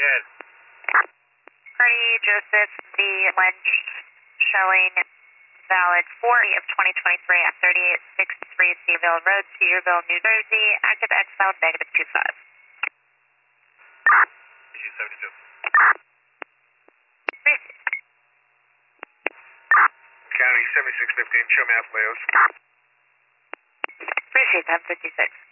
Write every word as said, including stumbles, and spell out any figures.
ahead. Party Joseph D. Lynch showing valid four of twenty twenty-three at thirty-eight sixty-three Seville Road, Cedarville, New Jersey. Active X L negative two five. seventy-two. County seventy-six fifteen, show me out, Leos. Appreciate that, fifty-six.